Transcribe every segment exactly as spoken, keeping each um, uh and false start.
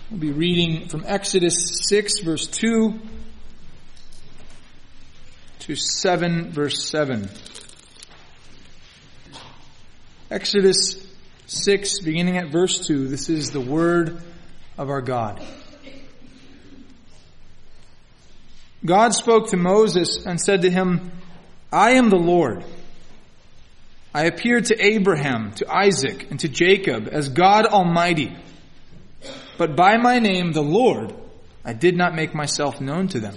We'll be reading from Exodus six, verse two to seven, verse seven. Exodus six, beginning at verse two. This is the word of our God. God spoke to Moses and said to him, I am the Lord. I appeared to Abraham, to Isaac, and to Jacob as God Almighty. But by my name, the Lord, I did not make myself known to them.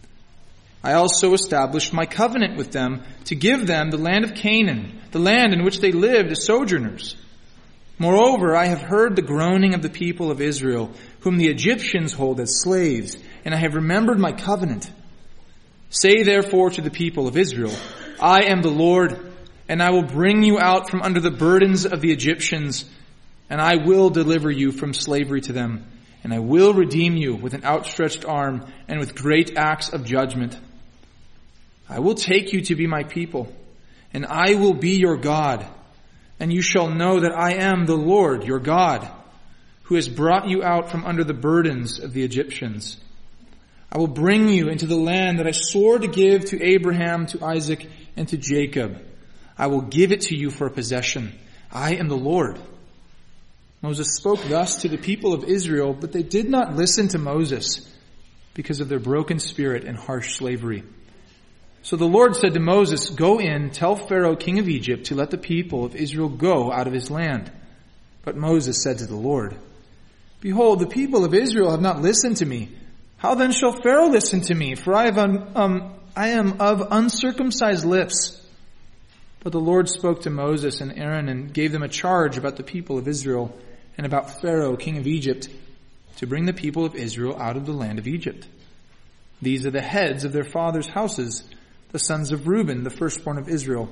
I also established my covenant with them to give them the land of Canaan, the land in which they lived as sojourners. Moreover, I have heard the groaning of the people of Israel, whom the Egyptians hold as slaves, and I have remembered my covenant. Say therefore to the people of Israel, I am the Lord, and I will bring you out from under the burdens of the Egyptians, and I will deliver you from slavery to them, and I will redeem you with an outstretched arm and with great acts of judgment. I will take you to be my people, and I will be your God, and you shall know that I am the Lord your God, who has brought you out from under the burdens of the Egyptians. I will bring you into the land that I swore to give to Abraham, to Isaac, and to Jacob. I will give it to you for a possession. I am the Lord. Moses spoke thus to the people of Israel, but they did not listen to Moses because of their broken spirit and harsh slavery. So the Lord said to Moses, Go in, tell Pharaoh, king of Egypt, to let the people of Israel go out of his land. But Moses said to the Lord, Behold, the people of Israel have not listened to me. How then shall Pharaoh listen to me? For I, have un, um, I am of uncircumcised lips. But the Lord spoke to Moses and Aaron and gave them a charge about the people of Israel and about Pharaoh, king of Egypt, to bring the people of Israel out of the land of Egypt. These are the heads of their fathers' houses, the sons of Reuben, the firstborn of Israel,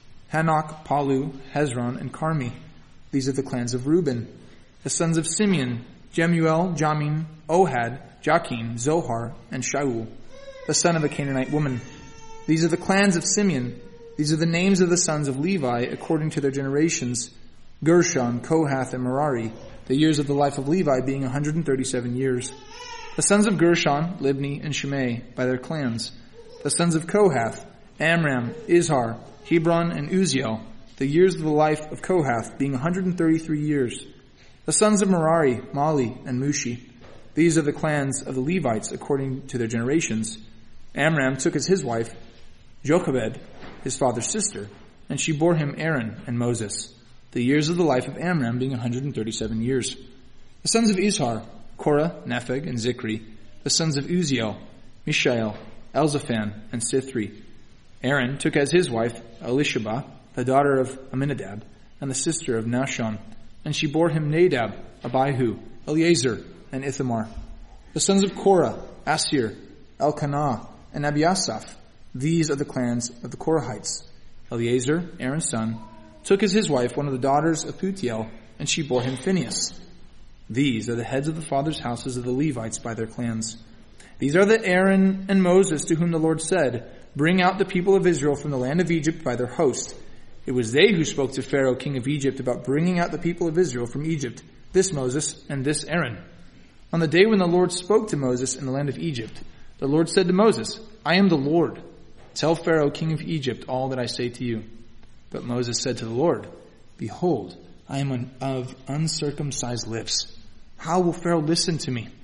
Hanok, Palu, Hezron, and Carmi. These are the clans of Reuben. The sons of Simeon, Jemuel, Jamin, Ohad, Jachin, Zohar, and Shaul, the son of a Canaanite woman. These are the clans of Simeon. These are the names of the sons of Levi according to their generations, Gershon, Kohath, and Merari, the years of the life of Levi being one hundred thirty-seven years. The sons of Gershon, Libni, and Shimei, by their clans. The sons of Kohath, Amram, Izhar, Hebron, and Uziel, the years of the life of Kohath being one hundred thirty-three years. The sons of Merari, Mali, and Mushi. These are the clans of the Levites according to their generations. Amram took as his wife Jochebed, his father's sister, and she bore him Aaron and Moses, the years of the life of Amram being one hundred thirty-seven years. The sons of Izhar, Korah, Nepheg, and Zikri. The sons of Uziel, Mishael, Elzaphan, and Sithri. Aaron took as his wife Elisheba, the daughter of Aminadab, and the sister of Nahshon, and she bore him Nadab, Abihu, Eleazar, and Ithamar. The sons of Korah, Asir, Elkanah, and Abiasaph. These are the clans of the Korahites. Eleazar, Aaron's son, took as his wife one of the daughters of Putiel, and she bore him Phinehas. These are the heads of the fathers' houses of the Levites by their clans. These are the Aaron and Moses to whom the Lord said, Bring out the people of Israel from the land of Egypt by their host. It was they who spoke to Pharaoh, king of Egypt, about bringing out the people of Israel from Egypt, this Moses and this Aaron. On the day when the Lord spoke to Moses in the land of Egypt, the Lord said to Moses, I am the Lord. Tell Pharaoh, king of Egypt, all that I say to you. But Moses said to the Lord, Behold, I am of uncircumcised lips. How will Pharaoh listen to me?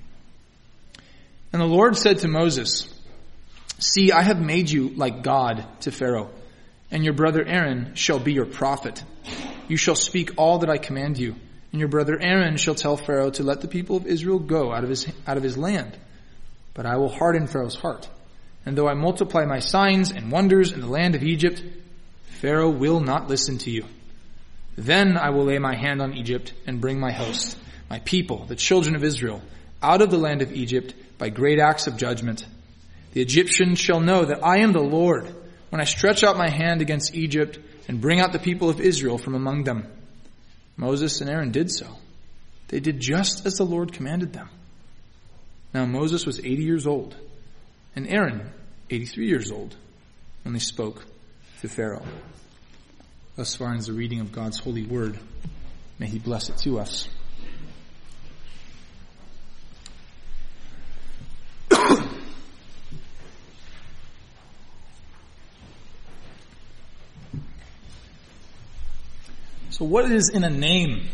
And the Lord said to Moses, See, I have made you like God to Pharaoh, and your brother Aaron shall be your prophet. You shall speak all that I command you, and your brother Aaron shall tell Pharaoh to let the people of Israel go out of his, out of his land. But I will harden Pharaoh's heart. And though I multiply my signs and wonders in the land of Egypt, Pharaoh will not listen to you. Then I will lay my hand on Egypt and bring my host, my people, the children of Israel, out of the land of Egypt by great acts of judgment. The Egyptians shall know that I am the Lord when I stretch out my hand against Egypt and bring out the people of Israel from among them. Moses and Aaron did so. They did just as the Lord commanded them. Now Moses was eighty years old, and Aaron eighty-three years old, when they spoke to Pharaoh. Thus far ends the reading of God's holy word. May he bless it to us. So what is in a name?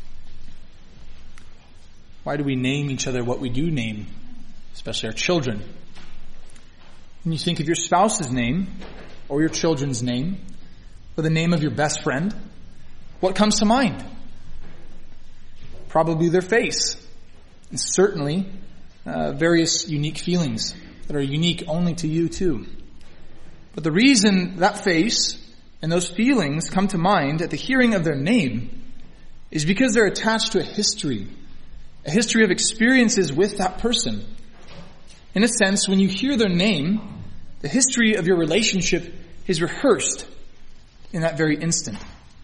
Why do we name each other what we do name, especially our children? When you think of your spouse's name, or your children's name, or the name of your best friend, what comes to mind? Probably their face, and certainly uh, various unique feelings that are unique only to you too. But the reason that face and those feelings come to mind at the hearing of their name is because they're attached to a history, a history of experiences with that person. In a sense, when you hear their name, the history of your relationship is rehearsed in that very instant.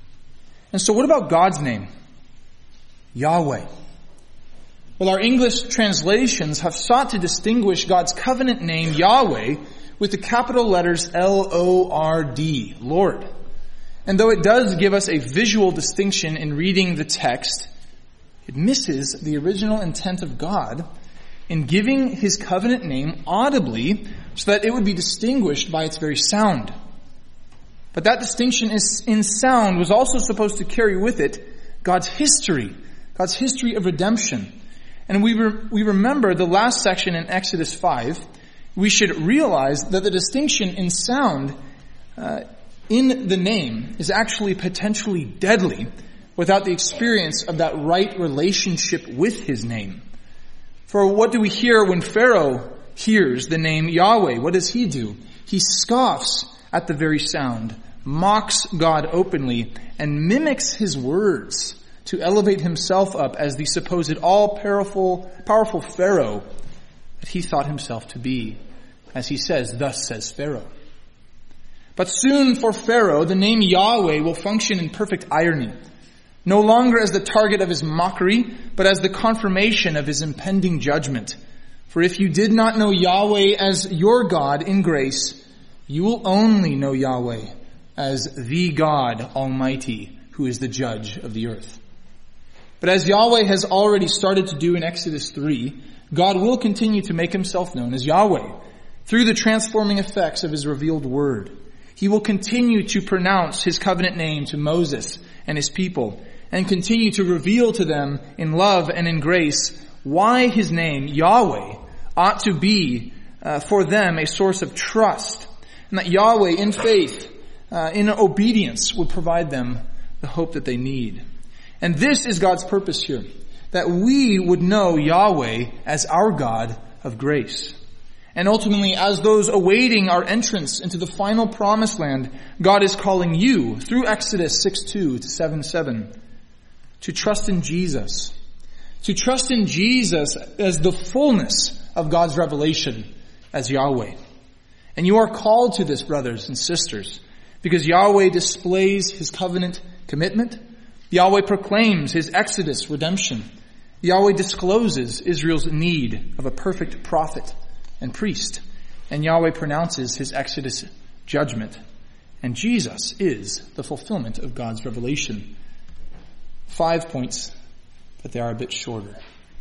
And so what about God's name? Yahweh. Well, our English translations have sought to distinguish God's covenant name, Yahweh, with the capital letters L O R D, Lord. And though it does give us a visual distinction in reading the text, it misses the original intent of God in giving his covenant name audibly so that it would be distinguished by its very sound. But that distinction is in sound was also supposed to carry with it God's history, God's history of redemption. And we re- we remember the last section in Exodus five. We should realize that the distinction in sound uh, in the name is actually potentially deadly without the experience of that right relationship with his name. For what do we hear when Pharaoh hears the name Yahweh? What does he do? He scoffs at the very sound, mocks God openly, and mimics his words to elevate himself up as the supposed all-powerful powerful Pharaoh that he thought himself to be. As he says, thus says Pharaoh. But soon for Pharaoh, the name Yahweh will function in perfect irony, no longer as the target of his mockery, but as the confirmation of his impending judgment. For if you did not know Yahweh as your God in grace, you will only know Yahweh as the God Almighty, who is the judge of the earth. But as Yahweh has already started to do in Exodus three, God will continue to make himself known as Yahweh through the transforming effects of his revealed word. He will continue to pronounce his covenant name to Moses and his people and continue to reveal to them in love and in grace why his name, Yahweh, ought to be uh, for them a source of trust, and that Yahweh in faith, uh, in obedience, would provide them the hope that they need. And this is God's purpose here, that we would know Yahweh as our God of grace. And ultimately, as those awaiting our entrance into the final promised land, God is calling you, through Exodus six two to seven seven, to trust in Jesus. To trust in Jesus as the fullness of God's revelation as Yahweh. And you are called to this, brothers and sisters, because Yahweh displays his covenant commitment. Yahweh proclaims his Exodus redemption. Yahweh discloses Israel's need of a perfect prophet and priest. And Yahweh pronounces his Exodus judgment. And Jesus is the fulfillment of God's revelation. Five points, but they are a bit shorter.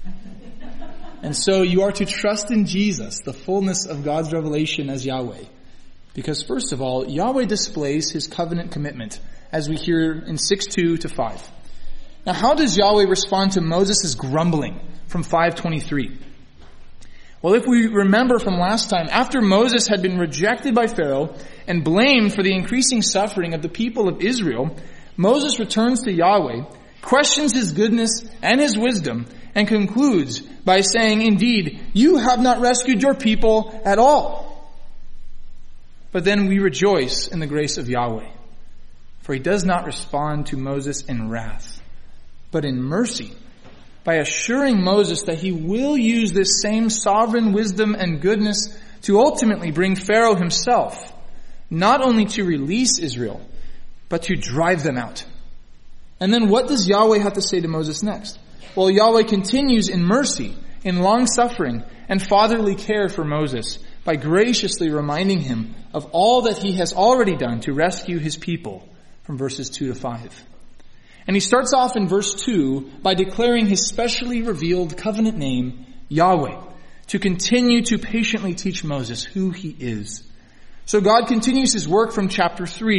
And so you are to trust in Jesus, the fullness of God's revelation as Yahweh. Because first of all, Yahweh displays his covenant commitment, as we hear in six two to five. Now, how does Yahweh respond to Moses' grumbling from five twenty-three? Well, if we remember from last time, after Moses had been rejected by Pharaoh and blamed for the increasing suffering of the people of Israel, Moses returns to Yahweh, questions his goodness and his wisdom, and concludes by saying, "Indeed, you have not rescued your people at all." But then we rejoice in the grace of Yahweh, for he does not respond to Moses in wrath, but in mercy, by assuring Moses that he will use this same sovereign wisdom and goodness to ultimately bring Pharaoh himself, not only to release Israel, but to drive them out. And then what does Yahweh have to say to Moses next? Well, Yahweh continues in mercy, in long suffering, and fatherly care for Moses by graciously reminding him of all that he has already done to rescue his people from verses two to five. And he starts off in verse two by declaring his specially revealed covenant name, Yahweh, to continue to patiently teach Moses who he is. So God continues his work from chapter three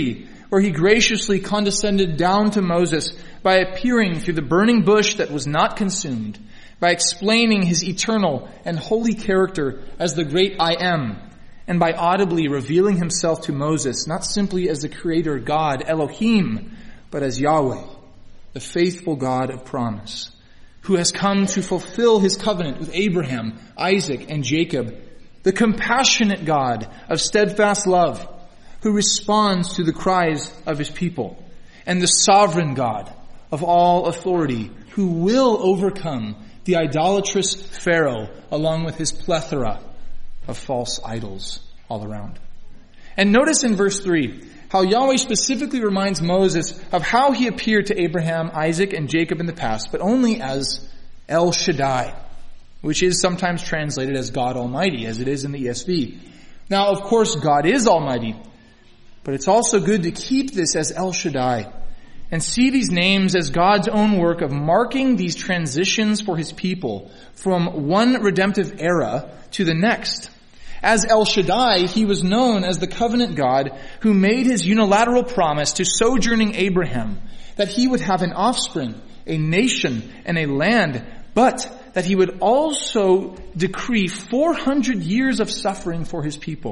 where he graciously condescended down to Moses by appearing through the burning bush that was not consumed, by explaining his eternal and holy character as the great I Am, and by audibly revealing himself to Moses, not simply as the creator God, Elohim, but as Yahweh, the faithful God of promise, who has come to fulfill his covenant with Abraham, Isaac, and Jacob, the compassionate God of steadfast love, who responds to the cries of his people, and the sovereign God of all authority, who will overcome the idolatrous Pharaoh along with his plethora of false idols all around. And notice in verse three how Yahweh specifically reminds Moses of how he appeared to Abraham, Isaac, and Jacob in the past, but only as El Shaddai, which is sometimes translated as God Almighty, as it is in the E S V. Now, of course, God is Almighty, but it's also good to keep this as El Shaddai and see these names as God's own work of marking these transitions for his people from one redemptive era to the next. As El Shaddai, he was known as the covenant God who made his unilateral promise to sojourning Abraham that he would have an offspring, a nation, and a land, but that he would also decree four hundred years of suffering for his people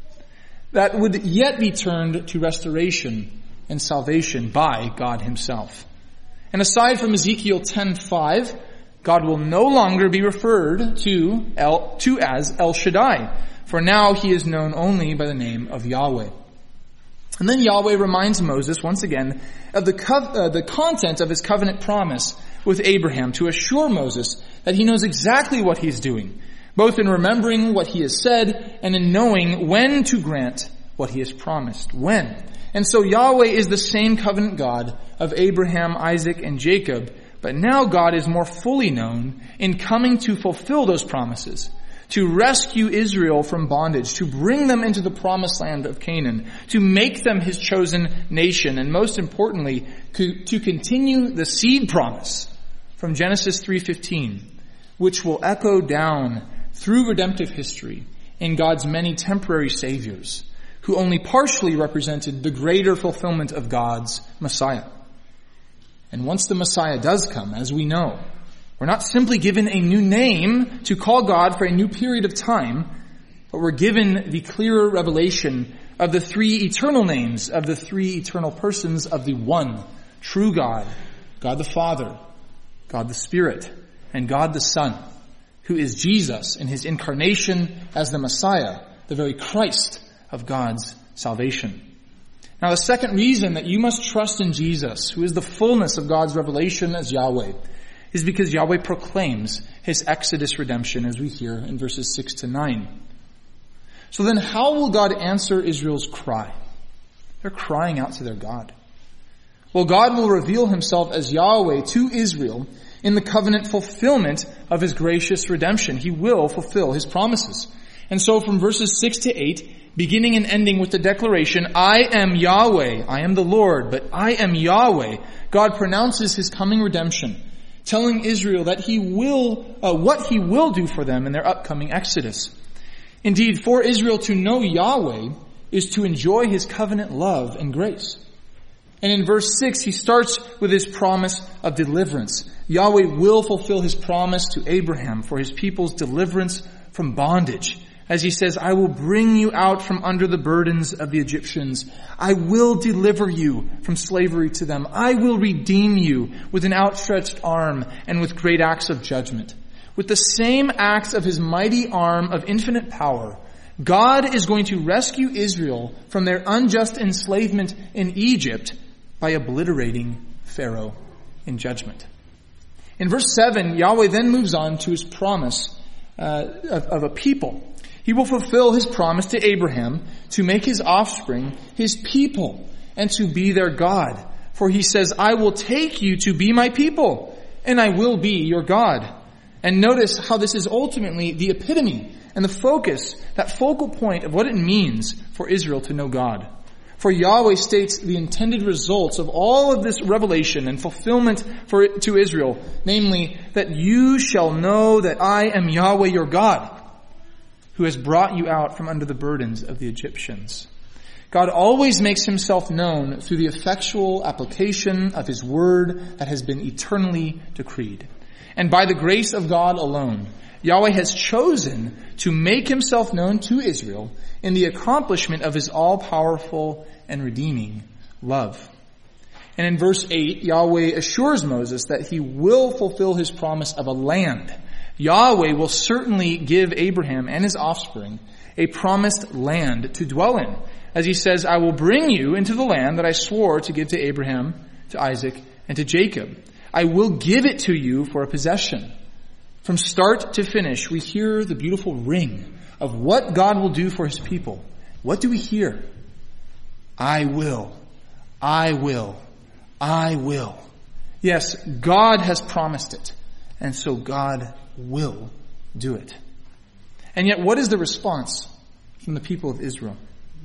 that would yet be turned to restoration and salvation by God himself. And aside from Ezekiel ten five, God will no longer be referred to, El, to as El Shaddai, for now he is known only by the name of Yahweh. And then Yahweh reminds Moses once again of the, co- uh, the content of his covenant promise with Abraham to assure Moses that he knows exactly what he's doing, both in remembering what he has said and in knowing when to grant what he has promised. When? And so Yahweh is the same covenant God of Abraham, Isaac, and Jacob, but now God is more fully known in coming to fulfill those promises, to rescue Israel from bondage, to bring them into the promised land of Canaan, to make them his chosen nation, and most importantly, to continue the seed promise from Genesis three fifteen, which will echo down through redemptive history in God's many temporary saviors, who only partially represented the greater fulfillment of God's Messiah. And once the Messiah does come, as we know, we're not simply given a new name to call God for a new period of time, but we're given the clearer revelation of the three eternal names of the three eternal persons of the one true God, God the Father, God the Spirit, and God the Son, who is Jesus in his incarnation as the Messiah, the very Christ of God's salvation. Now, the second reason that you must trust in Jesus, who is the fullness of God's revelation as Yahweh, is because Yahweh proclaims his Exodus redemption, as we hear in verses six to nine. So then how will God answer Israel's cry? They're crying out to their God. Well, God will reveal himself as Yahweh to Israel in the covenant fulfillment of his gracious redemption. He will fulfill his promises. And so from verses six to eight, beginning and ending with the declaration, I am Yahweh, I am the Lord, but I am Yahweh, God pronounces his coming redemption, telling Israel that he will, uh, what he will do for them in their upcoming exodus. Indeed, for Israel to know Yahweh is to enjoy his covenant love and grace. And in verse six, he starts with his promise of deliverance. Yahweh will fulfill his promise to Abraham for his people's deliverance from bondage. As he says, I will bring you out from under the burdens of the Egyptians. I will deliver you from slavery to them. I will redeem you with an outstretched arm and with great acts of judgment. With the same acts of his mighty arm of infinite power, God is going to rescue Israel from their unjust enslavement in Egypt by obliterating Pharaoh in judgment. In verse seven, Yahweh then moves on to his promise uh, of, of a people. He will fulfill his promise to Abraham to make his offspring his people and to be their God. For he says, I will take you to be my people, and I will be your God. And notice how this is ultimately the epitome and the focus, that focal point of what it means for Israel to know God. For Yahweh states the intended results of all of this revelation and fulfillment for to Israel, namely, that you shall know that I am Yahweh your God, who has brought you out from under the burdens of the Egyptians. God always makes himself known through the effectual application of his word that has been eternally decreed. And by the grace of God alone, Yahweh has chosen to make himself known to Israel in the accomplishment of his all-powerful and redeeming love. And in verse eight, Yahweh assures Moses that he will fulfill his promise of a land. Yahweh will certainly give Abraham and his offspring a promised land to dwell in. As he says, I will bring you into the land that I swore to give to Abraham, to Isaac, and to Jacob. I will give it to you for a possession. From start to finish, we hear the beautiful ring of what God will do for his people. What do we hear? I will. I will. I will. Yes, God has promised it, and so God will do it. And yet, what is the response from the people of Israel?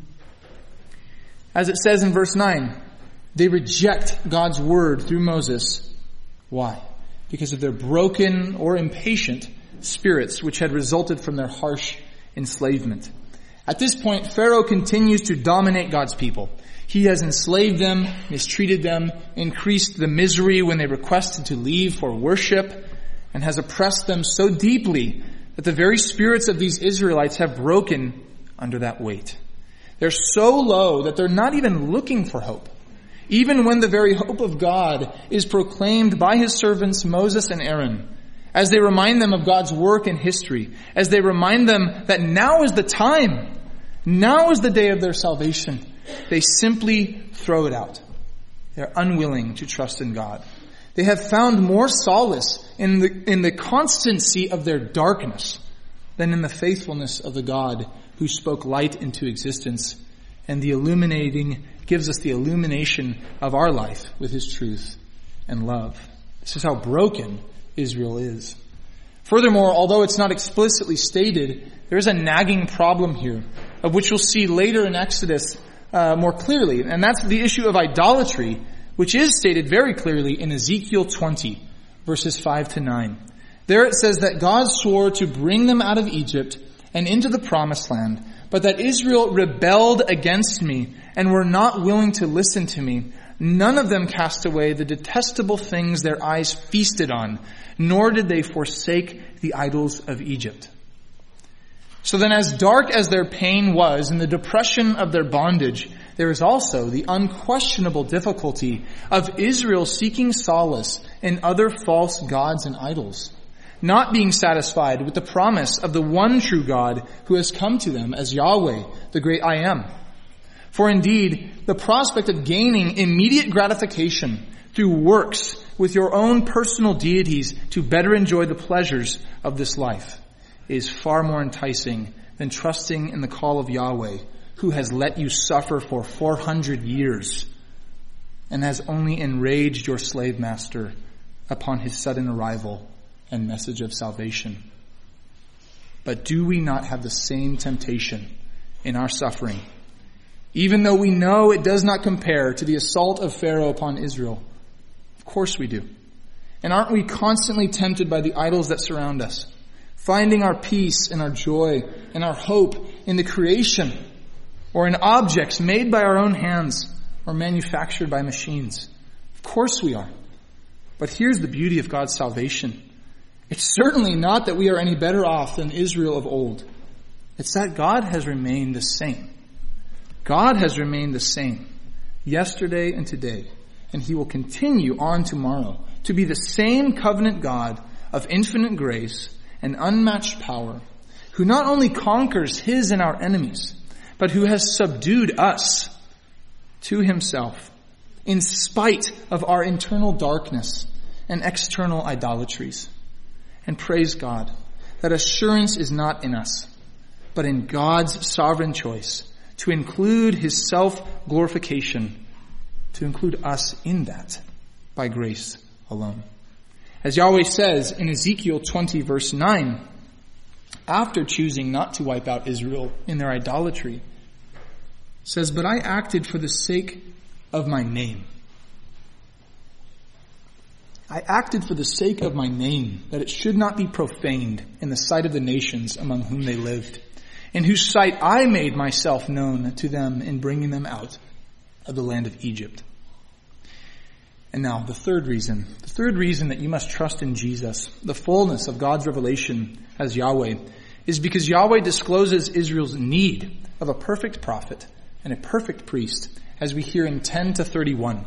As it says in verse nine, they reject God's word through Moses. Why? Because of their broken or impatient spirits, which had resulted from their harsh enslavement. At this point, Pharaoh continues to dominate God's people. He has enslaved them, mistreated them, increased the misery when they requested to leave for worship, and has oppressed them so deeply that the very spirits of these Israelites have broken under that weight. They're so low that they're not even looking for hope. Even when the very hope of God is proclaimed by his servants Moses and Aaron, as they remind them of God's work in history, as they remind them that now is the time, now is the day of their salvation, they simply throw it out. They're unwilling to trust in God. They have found more solace in the, in the constancy of their darkness than in the faithfulness of the God who spoke light into existence and the illuminating, gives us the illumination of our life with his truth and love. This is how broken Israel is. Furthermore, although it's not explicitly stated, there is a nagging problem here, of which we'll see later in Exodus uh, more clearly, and that's the issue of idolatry, which is stated very clearly in Ezekiel twenty, verses five to nine. There it says that God swore to bring them out of Egypt and into the promised land, but that Israel rebelled against me and were not willing to listen to me. None of them cast away the detestable things their eyes feasted on, nor did they forsake the idols of Egypt. So then, as dark as their pain was in the depression of their bondage, there is also the unquestionable difficulty of Israel seeking solace in other false gods and idols, not being satisfied with the promise of the one true God who has come to them as Yahweh, the great I Am. For indeed, the prospect of gaining immediate gratification through works with your own personal deities to better enjoy the pleasures of this life is far more enticing than trusting in the call of Yahweh, who has let you suffer for four hundred years and has only enraged your slave master upon his sudden arrival and message of salvation. But do we not have the same temptation in our suffering, even though we know it does not compare to the assault of Pharaoh upon Israel? Of course we do. And aren't we constantly tempted by the idols that surround us, finding our peace and our joy and our hope in the creation or in objects made by our own hands or manufactured by machines? Of course we are. But here's the beauty of God's salvation. It's certainly not that we are any better off than Israel of old. It's that God has remained the same. God has remained the same yesterday and today, and he will continue on tomorrow to be the same covenant God of infinite grace and unmatched power, who not only conquers his and our enemies, but who has subdued us to himself in spite of our internal darkness and external idolatries. And praise God that assurance is not in us, but in God's sovereign choice to include his self-glorification, to include us in that by grace alone. As Yahweh says in Ezekiel twenty verse nine, after choosing not to wipe out Israel in their idolatry, says, "But I acted for the sake of my name." I acted for the sake of my name, that it should not be profaned in the sight of the nations among whom they lived. in whose sight I made myself known to them in bringing them out of the land of Egypt. And now, the third reason, the third reason that you must trust in Jesus, the fullness of God's revelation as Yahweh, is because Yahweh discloses Israel's need of a perfect prophet and a perfect priest, as we hear in ten to thirty-one.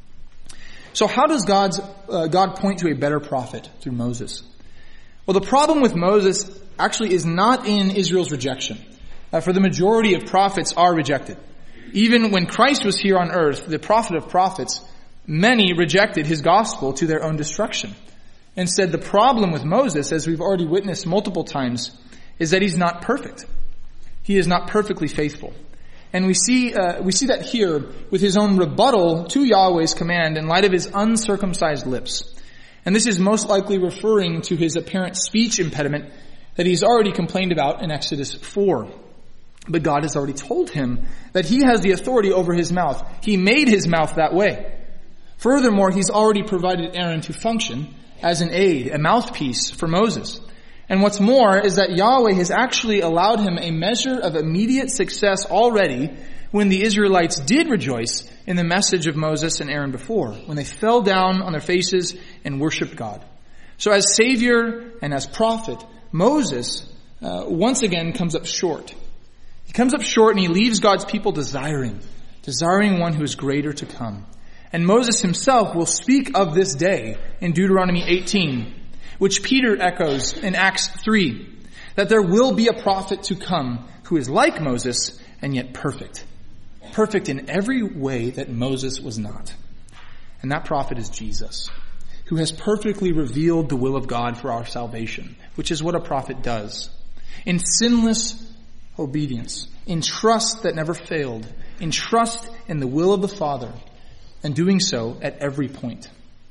So how does God's, uh, God point to a better prophet through Moses? Well, the problem with Moses actually is not in Israel's rejection, uh, for the majority of prophets are rejected. Even when Christ was here on earth, the prophet of prophets, many rejected his gospel to their own destruction. Instead, the problem with Moses, as we've already witnessed multiple times, is that he's not perfect. He is not perfectly faithful. And we see uh, we see that here with his own rebuttal to Yahweh's command in light of his uncircumcised lips. And this is most likely referring to his apparent speech impediment that he's already complained about in Exodus four. But God has already told him that he has the authority over his mouth. He made his mouth that way. Furthermore, he's already provided Aaron to function as an aid, a mouthpiece for Moses. And what's more is that Yahweh has actually allowed him a measure of immediate success already when the Israelites did rejoice in the message of Moses and Aaron before, when they fell down on their faces and worshiped God. So as Savior and as prophet, Moses uh, once again comes up short. He comes up short and he leaves God's people desiring, desiring one who is greater to come. And Moses himself will speak of this day in Deuteronomy eighteen, which Peter echoes in Acts three, that there will be a prophet to come who is like Moses and yet perfect. Perfect in every way that Moses was not. And that prophet is Jesus, who has perfectly revealed the will of God for our salvation, which is what a prophet does. In sinless obedience, in trust that never failed, in trust in the will of the Father, and doing so at every point.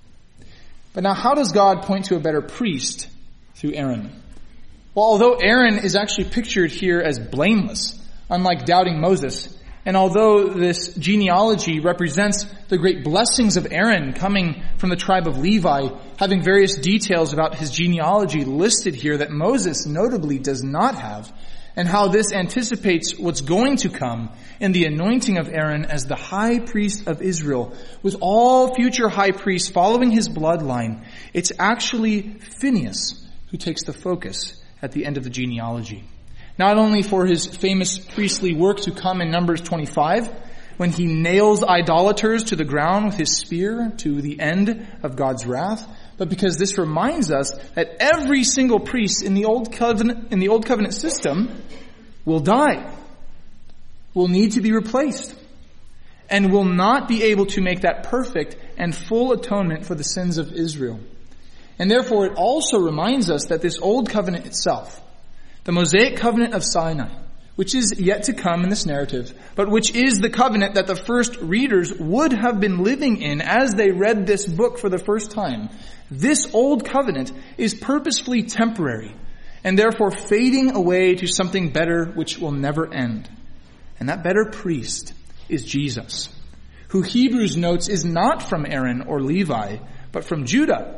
But now, how does God point to a better priest through Aaron? Well, although Aaron is actually pictured here as blameless, unlike doubting Moses, and although this genealogy represents the great blessings of Aaron coming from the tribe of Levi, having various details about his genealogy listed here that Moses notably does not have, and how this anticipates what's going to come in the anointing of Aaron as the high priest of Israel, with all future high priests following his bloodline, it's actually Phinehas who takes the focus at the end of the genealogy. Not only for his famous priestly work to come in Numbers twenty-five, when he nails idolaters to the ground with his spear to the end of God's wrath, but because this reminds us that every single priest in the old covenant, in the old covenant system will die, will need to be replaced, and will not be able to make that perfect and full atonement for the sins of Israel. And therefore it also reminds us that this old covenant itself, the Mosaic covenant of Sinai, which is yet to come in this narrative, but which is the covenant that the first readers would have been living in as they read this book for the first time. This old covenant is purposefully temporary and therefore fading away to something better which will never end. And that better priest is Jesus, who Hebrews notes is not from Aaron or Levi, but from Judah,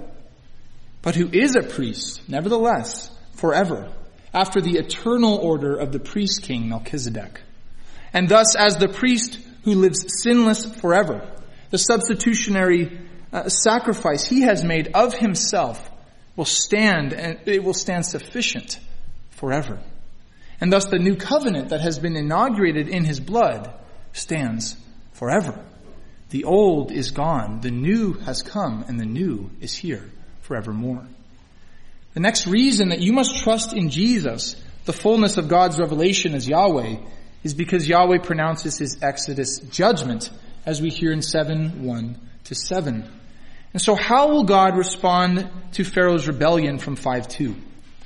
but who is a priest, nevertheless, forever, after the eternal order of the priest king Melchizedek. And thus, as the priest who lives sinless forever, the substitutionary uh, sacrifice he has made of himself will stand, and it will stand sufficient forever. And thus the new covenant that has been inaugurated in his blood stands forever. The old is gone, the new has come, and the new is here forevermore. The next reason that you must trust in Jesus, the fullness of God's revelation as Yahweh, is because Yahweh pronounces his Exodus judgment, as we hear in seven one to seven. And so how will God respond to Pharaoh's rebellion from five two?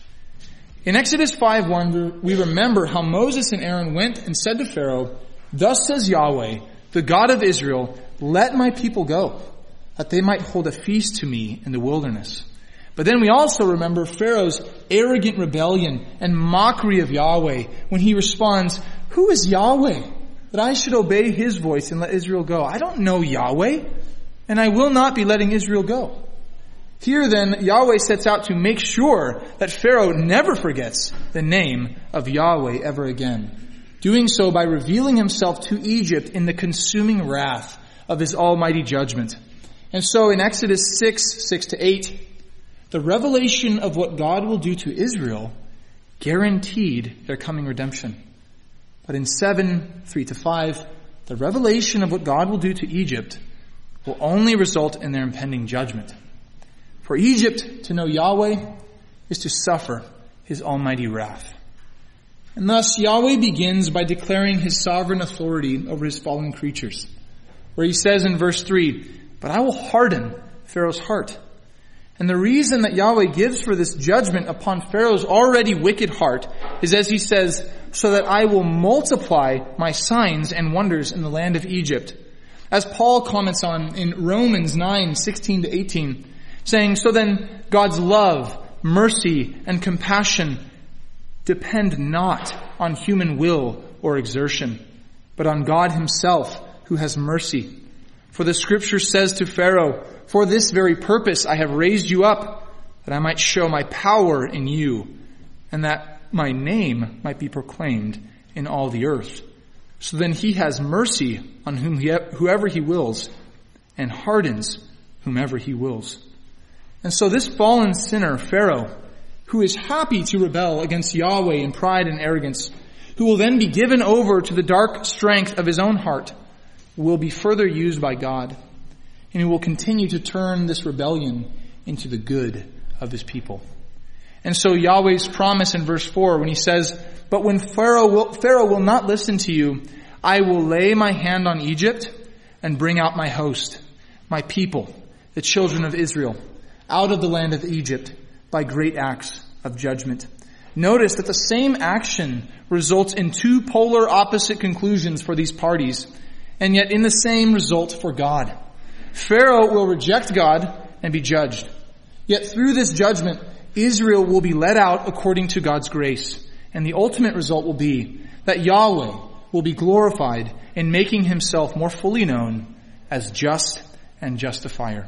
In Exodus five one, we remember how Moses and Aaron went and said to Pharaoh, "Thus says Yahweh, the God of Israel, let my people go, that they might hold a feast to me in the wilderness." But then we also remember Pharaoh's arrogant rebellion and mockery of Yahweh when he responds, "Who is Yahweh, that I should obey his voice and let Israel go? I don't know Yahweh, and I will not be letting Israel go." Here then, Yahweh sets out to make sure that Pharaoh never forgets the name of Yahweh ever again, doing so by revealing himself to Egypt in the consuming wrath of his almighty judgment. And so in Exodus six, six to eight, the revelation of what God will do to Israel guaranteed their coming redemption. But in seven, three to five, the revelation of what God will do to Egypt will only result in their impending judgment. For Egypt to know Yahweh is to suffer his almighty wrath. And thus Yahweh begins by declaring his sovereign authority over his fallen creatures, where he says in verse three, "But I will harden Pharaoh's heart." And the reason that Yahweh gives for this judgment upon Pharaoh's already wicked heart is, as he says, "So that I will multiply my signs and wonders in the land of Egypt." As Paul comments on in Romans nine, sixteen to eighteen, saying, "So then God's love, mercy, and compassion depend not on human will or exertion, but on God himself who has mercy. For the scripture says to Pharaoh, 'For this very purpose I have raised you up, that I might show my power in you, and that my name might be proclaimed in all the earth.' So then he has mercy on whom he, whoever he wills, and hardens whomever he wills." And so this fallen sinner, Pharaoh, who is happy to rebel against Yahweh in pride and arrogance, who will then be given over to the dark strength of his own heart, will be further used by God, and he will continue to turn this rebellion into the good of his people. And so Yahweh's promise in verse four, when he says, "But when Pharaoh will, Pharaoh will not listen to you, I will lay my hand on Egypt and bring out my host, my people, the children of Israel, out of the land of Egypt by great acts of judgment." Notice that the same action results in two polar opposite conclusions for these parties, and yet in the same result for God. Pharaoh will reject God and be judged. Yet through this judgment, Israel will be led out according to God's grace. And the ultimate result will be that Yahweh will be glorified in making himself more fully known as just and justifier.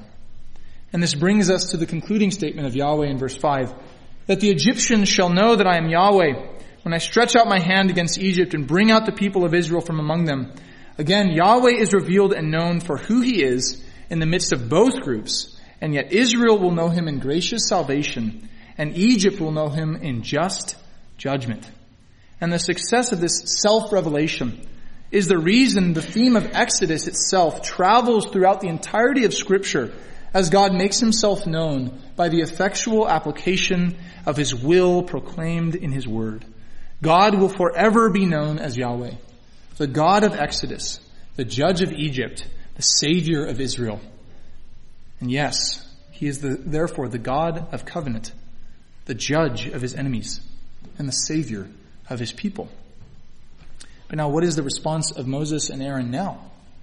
And this brings us to the concluding statement of Yahweh in verse five, that the Egyptians shall know that I am Yahweh when I stretch out my hand against Egypt and bring out the people of Israel from among them. Again, Yahweh is revealed and known for who he is in the midst of both groups, and yet Israel will know him in gracious salvation, and Egypt will know him in just judgment. And the success of this self-revelation is the reason the theme of Exodus itself travels throughout the entirety of Scripture as God makes himself known by the effectual application of his will proclaimed in his word. God will forever be known as Yahweh, the God of Exodus, the judge of Egypt, the Savior of Israel. And yes, he is the, therefore the God of covenant, the judge of his enemies, and the Savior of his people. But now what is the response of Moses and Aaron now?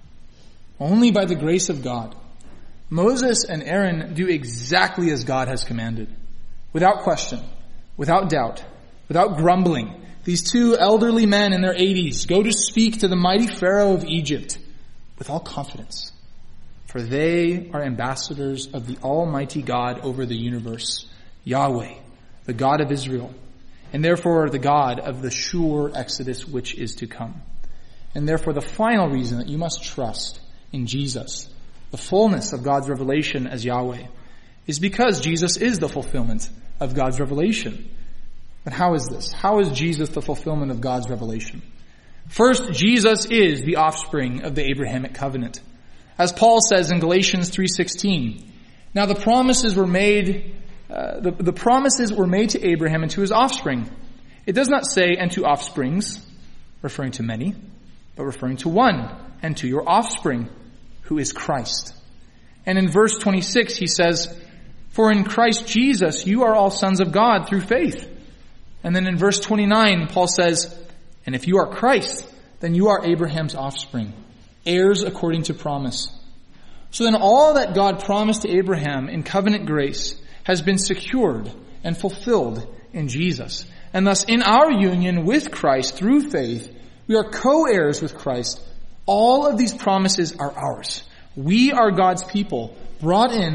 Only by the grace of God, Moses and Aaron do exactly as God has commanded. Without question, without doubt, without grumbling, these two elderly men in their eighties go to speak to the mighty Pharaoh of Egypt with all confidence. For they are ambassadors of the Almighty God over the universe, Yahweh, the God of Israel, and therefore the God of the sure Exodus which is to come. And therefore the final reason that you must trust in Jesus, the fullness of God's revelation as Yahweh, is because Jesus is the fulfillment of God's revelation. But how is this? How is Jesus the fulfillment of God's revelation? First, Jesus is the offspring of the Abrahamic covenant. As Paul says in Galatians three sixteen, now the promises were made, uh, the, the promises were made to Abraham and to his offspring. It does not say, and to offsprings, referring to many, but referring to one, and to your offspring, who is Christ. And in verse twenty-six, he says, for in Christ Jesus you are all sons of God through faith. And then in verse twenty-nine, Paul says, and if you are Christ, then you are Abraham's offspring, heirs according to promise. So then all that God promised to Abraham in covenant grace has been secured and fulfilled in Jesus. And thus in our union with Christ through faith, we are co-heirs with Christ. All of these promises are ours. We are God's people, brought in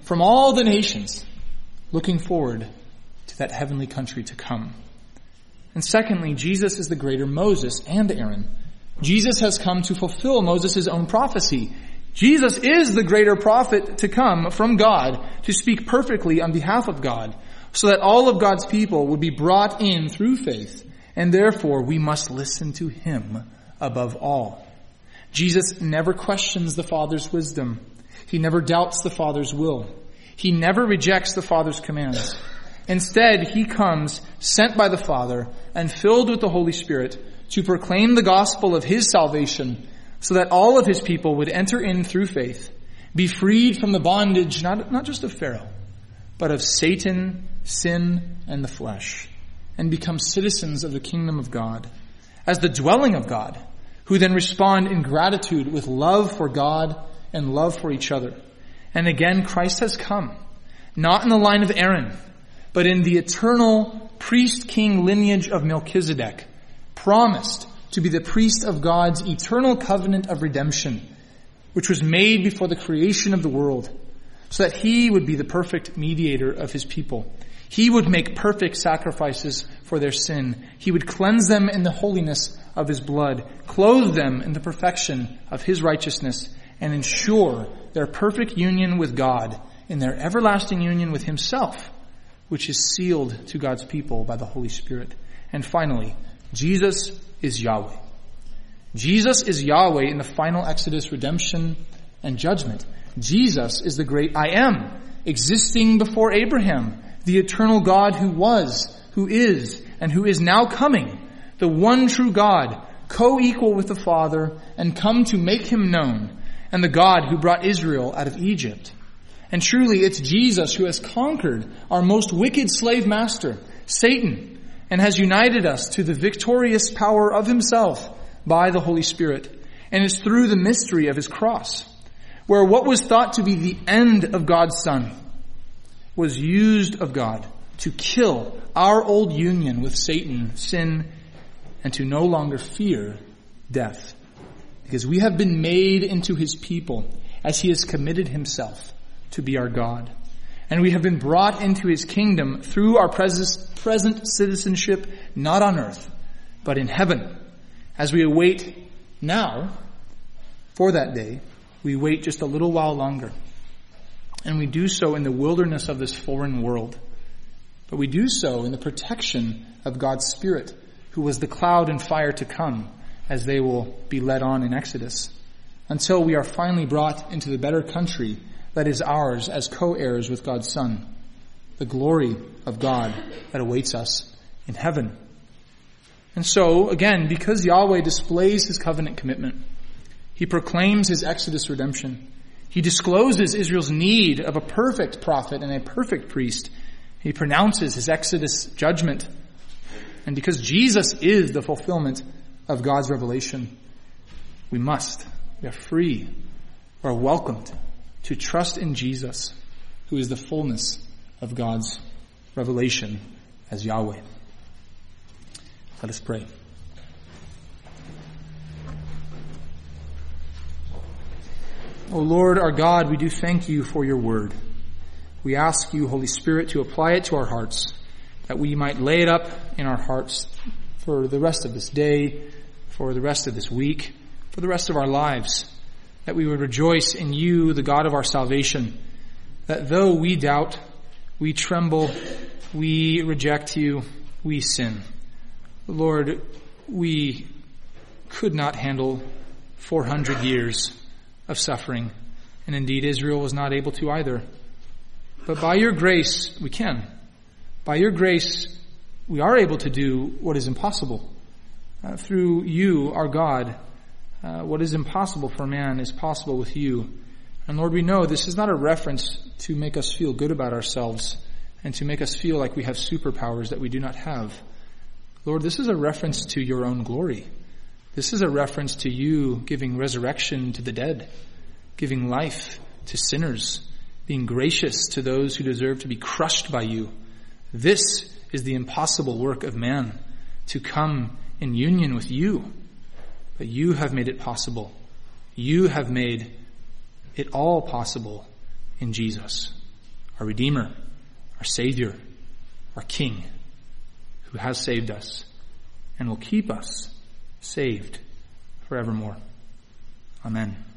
from all the nations, looking forward to that heavenly country to come. And secondly, Jesus is the greater Moses and Aaron. Jesus has come to fulfill Moses' own prophecy. Jesus is the greater prophet to come from God to speak perfectly on behalf of God, so that all of God's people would be brought in through faith, and therefore we must listen to him above all. Jesus never questions the Father's wisdom. He never doubts the Father's will. He never rejects the Father's commands. Instead, he comes sent by the Father and filled with the Holy Spirit to proclaim the gospel of his salvation, so that all of his people would enter in through faith, be freed from the bondage not, not just of Pharaoh, but of Satan, sin, and the flesh, and become citizens of the kingdom of God, as the dwelling of God, who then respond in gratitude with love for God and love for each other. And again, Christ has come, not in the line of Aaron, but in the eternal priest-king lineage of Melchizedek, promised to be the priest of God's eternal covenant of redemption, which was made before the creation of the world, so that he would be the perfect mediator of his people. He would make perfect sacrifices for their sin. He would cleanse them in the holiness of his blood, clothe them in the perfection of his righteousness, and ensure their perfect union with God in their everlasting union with himself, which is sealed to God's people by the Holy Spirit. And finally, Jesus is Yahweh. Jesus is Yahweh in the final Exodus, redemption, and judgment. Jesus is the great I am, existing before Abraham, the eternal God who was, who is, and who is now coming, the one true God, co-equal with the Father, and come to make him known, and the God who brought Israel out of Egypt. And truly, it's Jesus who has conquered our most wicked slave master, Satan, and has united us to the victorious power of himself by the Holy Spirit. And it's through the mystery of his cross, where what was thought to be the end of God's Son was used of God to kill our old union with Satan, sin, and to no longer fear death. Because we have been made into his people as he has committed himself to be our God. And we have been brought into his kingdom through our present citizenship, not on earth, but in heaven. As we await now for that day, we wait just a little while longer. And we do so in the wilderness of this foreign world. But we do so in the protection of God's Spirit, who was the cloud and fire to come, as they will be led on in Exodus, until we are finally brought into the better country that is ours as co-heirs with God's Son, the glory of God that awaits us in heaven. And so, again, because Yahweh displays his covenant commitment, he proclaims his Exodus redemption. He discloses Israel's need of a perfect prophet and a perfect priest. He pronounces his Exodus judgment. And because Jesus is the fulfillment of God's revelation, we must, we are free, we are welcomed to trust in Jesus, who is the fullness of God's revelation as Yahweh. Let us pray. O Lord, our God, we do thank you for your word. We ask you, Holy Spirit, to apply it to our hearts, that we might lay it up in our hearts for the rest of this day, for the rest of this week, for the rest of our lives, that we would rejoice in you, the God of our salvation, that though we doubt, we tremble, we reject you, we sin. Lord, we could not handle four hundred years of suffering, and indeed Israel was not able to either. But by your grace, we can. By your grace, we are able to do what is impossible. Uh, through you, our God, uh, what is impossible for man is possible with you. And Lord, we know this is not a reference to make us feel good about ourselves and to make us feel like we have superpowers that we do not have. Lord, this is a reference to your own glory. This is a reference to you giving resurrection to the dead, giving life to sinners, being gracious to those who deserve to be crushed by you. This is the impossible work of man, to come in union with you. But you have made it possible. You have made it all possible in Jesus. our Redeemer, our Savior, our King, who has saved us and will keep us saved forevermore. Amen.